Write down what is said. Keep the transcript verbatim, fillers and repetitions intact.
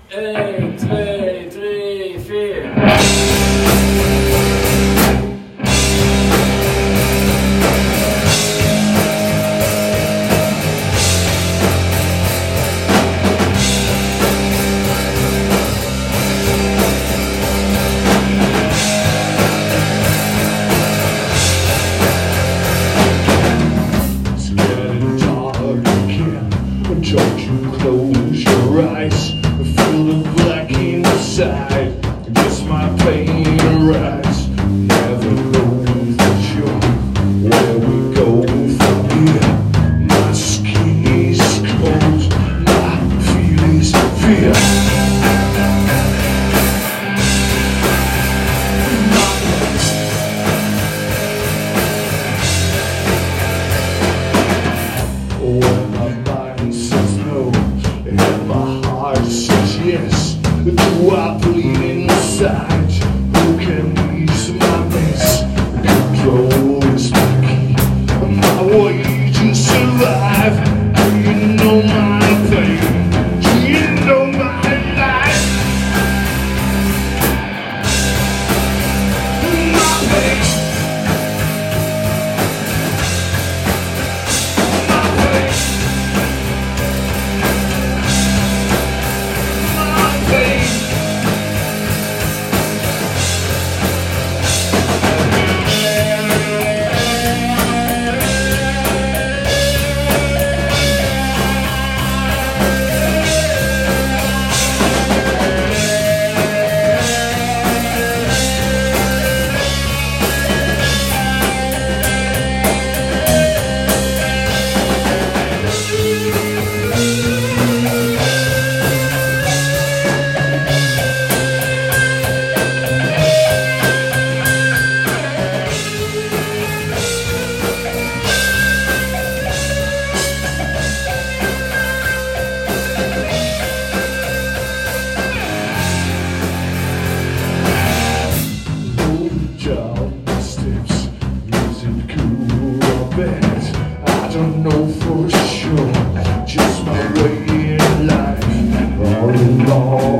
een, twee, drie, vier. Don't you close your eyes, feel the black inside, just my pain arise. Never know for sure where we go from here. My skin is cold, my feelings fear. When my mind says no and my heart says yes, do I bleed inside? Who can ease my mess? Control is my key, my way to survive. Do you know my pain? Do you know my life? My pain. I don't know for sure, just my way in life all along.